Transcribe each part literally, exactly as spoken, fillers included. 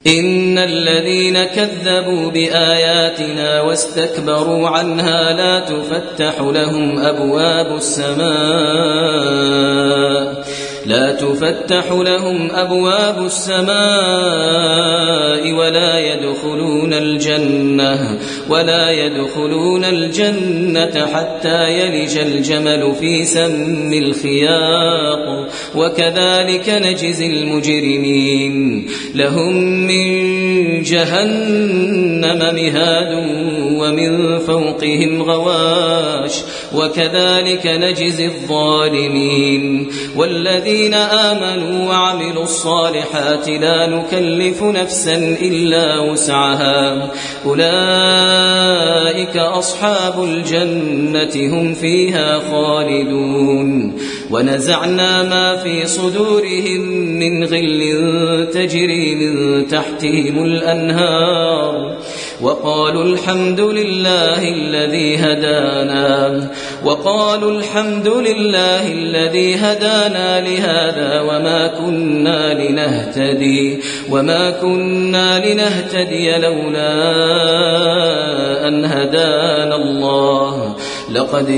إن الذين كذبوا بآياتنا واستكبروا عنها لا تفتح لهم أبواب السماء لا تفتح لهم أبواب السماء ولا يدخلون الجنة ولا يدخلون الجنة حتى يلج الجمل في سم الخياط وكذلك نجزي المجرمين لهم من جهنم مهاد ومن فوقهم غواش وكذلك نجزي الظالمين والذين آمنوا وعملوا الصالحات لا نكلف نفسا إلا وسعها أولئك أصحاب الجنة هم فيها خالدون ونزعنا ما في صدورهم من غل تجري من تحتهم الأنهار وقالوا الحمد لله الذي هدانا وقالوا الحمد لله الذي هدانا لهذا وما كنا لنهتدي وما كنا لنهتدي لولا أن هدانا الله لقد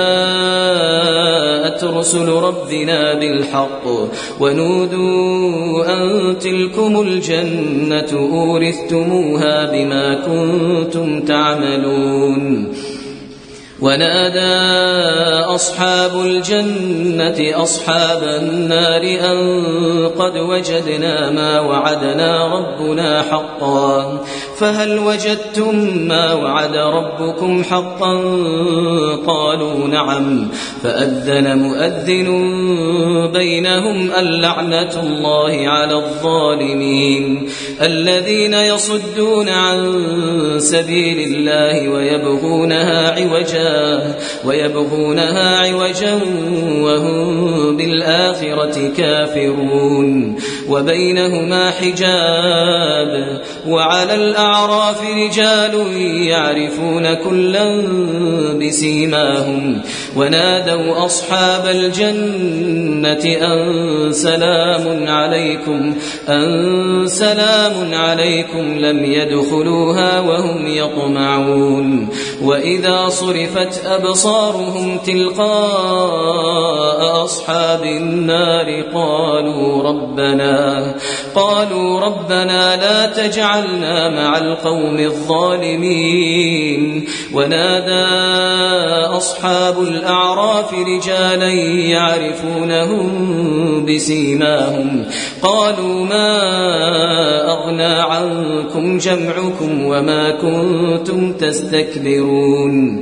جاءت رسل ربنا بالحق ونودوا أن تلكم الجنة أورثتموها بما كنتم تعملون ونادى أصحاب الجنة أصحاب النار أن قد وجدنا ما وعدنا ربنا حقا فهل وجدتم ما وعد ربكم حقا قالوا نعم فأذن مؤذن بينهم اللعنة الله على الظالمين الذين يصدون عن سبيل الله ويبغونها عوجا ويبغونها عوجا وهم بالآخرة كافرون وبينهما حجاب وعلى الأعراف رجال يعرفون كلا بسيماهم ونادوا أصحاب الجنة أن سلام عليكم أن سلام عليكم لم يدخلوها وهم يطمعون وإذا صرفت أبصارهم تلقاء أصحاب النار قالوا ربنا قالوا ربنا لا تجعلنا مع القوم الظالمين ونادى أصحاب الأعراف رجالا يعرفونهم بسيماهم قالوا ما أغنى عنكم جمعكم وما كنتم تستكبرون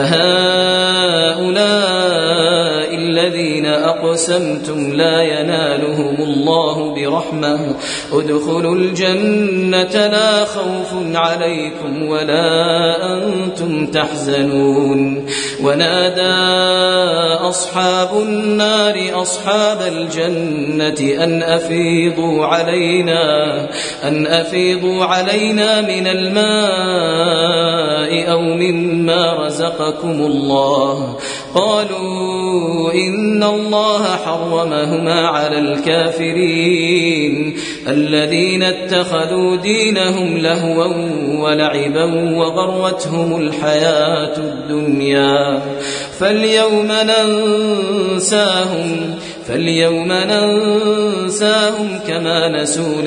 أهؤلاء الذين أقسمتم لا ينالهم الله برحمة ادخلوا الجنة لا خوف عليكم ولا أنتم تحزنون ونادى أصحاب النار أصحاب الجنة أن أفيضوا علينا أن أفيضوا علينا من الماء أو مما رزقكم الله قالوا إن الله حرمهما على الكافرين الذين اتخذوا دينهم لهوا ولعبا وغرتهم الحياة الدنيا فاليوم ننساهم فاليوم ننساهم كما نسوا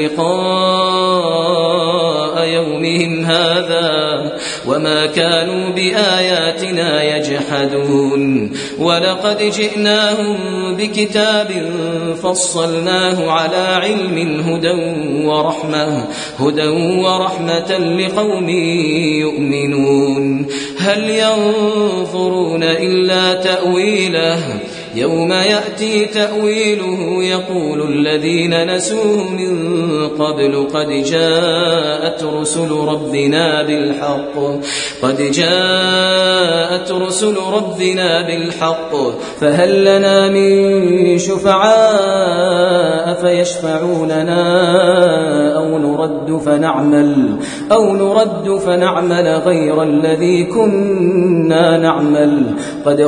لقاء يومهم هذا وما كانوا بآياتنا يجحدون ولقد جئناهم بكتاب فصلناه على علم هدى ورحمة هدى ورحمة لقوم يؤمنون هل ينظرون إلا تأويله يوم يأتي تأويله يقول الذين نسوه من قبل قد جاءت رسل ربنا بالحق قد جاءت رسل ربنا بالحق فهل لنا من شفعاء فيشفعوا لنا أو نرد فنعمل أو نرد فنعمل غير الذي كنا نعمل قد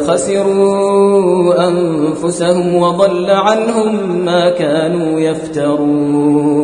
خسروا أنفسهم وضل عنهم ما كانوا يفترون